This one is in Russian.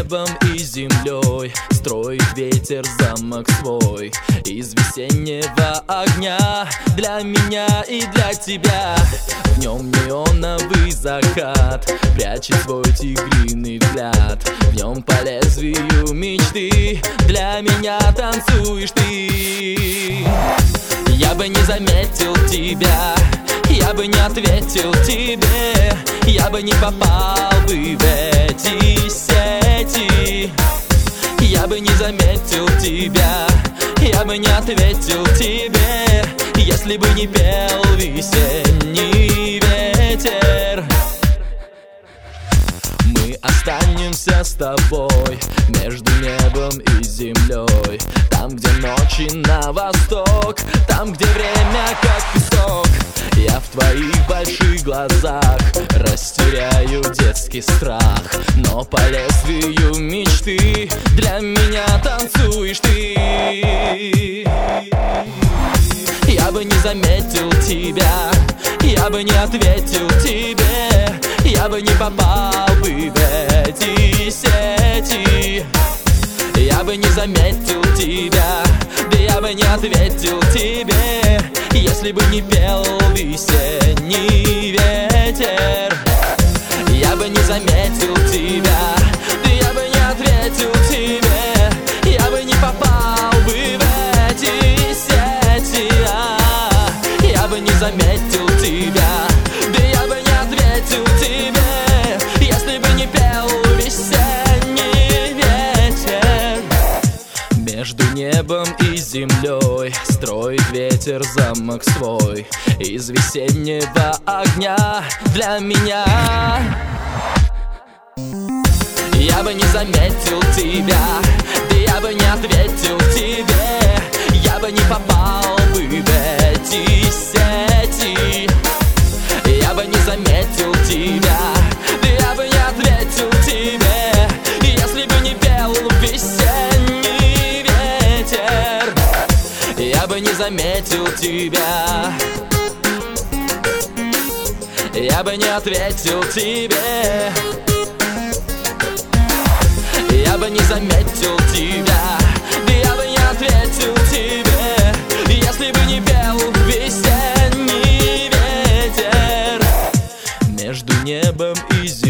небом и землей строит ветер замок свой из весеннего огня для меня и для тебя. В нем неоновый закат прячет свой тигриный взгляд. В нем по лезвию мечты для меня танцуешь ты. Я бы не заметил тебя, я бы не ответил тебе, я бы не попал бы в эти сети. Я бы не заметил тебя, я бы не ответил тебе, если бы не пел весенний ветер. Мы останемся с тобой между небом и землей, там, где ночи на восток, там, где время как песок. Я в твоих больших глазах растеряю детский страх, но по лезвию мечты для меня танцуешь ты. Я бы не заметил тебя, я бы не ответил тебе, я бы не попал бы в эти сети. Я бы не заметил тебя, да я бы не ответил тебе, если бы не пел весенний ветер. Я бы не заметил тебя, да я бы не ответил тебе, я бы не попал бы в эти сети. Я бы не заметил тебя, да я бы не ответил тебе, если бы не пел весенний ветер. Между небом и землей строит ветер замок свой из весеннего огня для меня. Я бы не заметил тебя, да я бы не ответил тебе, я бы не попал бы в эти сети. Я бы не заметил тебя, да я бы не ответил тебе, если бы не пел весенний ветер. Я бы не заметил тебя, я бы не ответил тебе, я бы не заметил тебя, да я бы не ответил тебе, если бы не пел весенний ветер. Между небом и землей